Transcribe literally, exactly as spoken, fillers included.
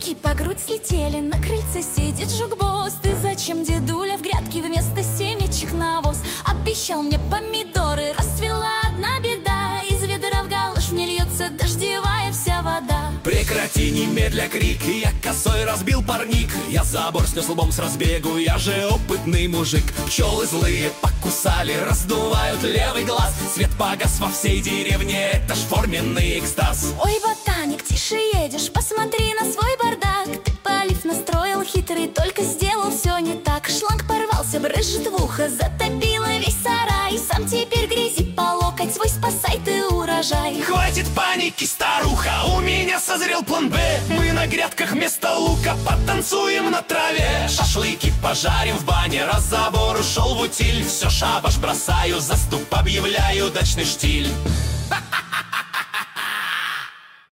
Руки по грудь слетели, на крыльце сидит жук-босс. Ты зачем, дедуля, в грядке вместо семечек навоз? Обещал мне помидоры, расцвела одна беда. Из ведра в галош мне льется дождевая вся вода. Прекрати немедля крик, я косой разбил парник. Я забор снес лбом с разбегу, я же опытный мужик. Пчелы злые покусали, раздувают левый глаз. Свет погас во всей деревне, это ж форменный экстаз. Ой, ботаник, тише едешь, посмотри на свой бардак. Ты полив настроил хитрый, только сделал все не так. Шланг порвался, брызжет в ухо, затопило весь сарай. Сам теперь грязи по локоть, свой спасай ты урожай. Хватит паники, старуха, у меня созрел план Б. Мы на грядках вместо лука потанцуем на траве. Шашлыки пожарим в бане, раз забор ушел в утиль. Все, шабаш бросаю, заступ объявляю, дачный штиль.